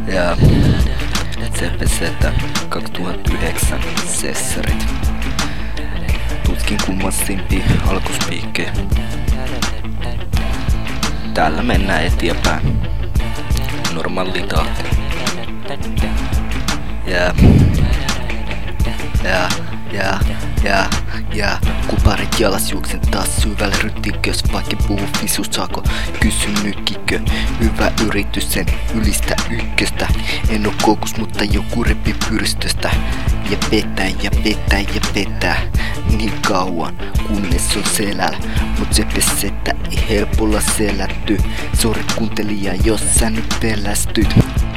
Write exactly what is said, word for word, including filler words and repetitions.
Ja Z P Z kaksituhattayhdeksän sessarit. Tutkin kummasimpi alkuspiikkejä. Täällä mennään eteenpäin. Normaaliin tahtiin. Ja Ja, ja, ja, ja kuparit jalas juoksen taas syvälle ryttikös. Vaikka puhu visu saako kysy nykikö. Hyvä yritys sen ylistä ykköstä. En oo koukus mutta joku repi pyrstöstä. Ja petää ja petää ja petää niin kauan kunnes on selällä. Mut se pesettä ei helpolla selätty. Sori kuuntelija jos sä nyt pelästyt.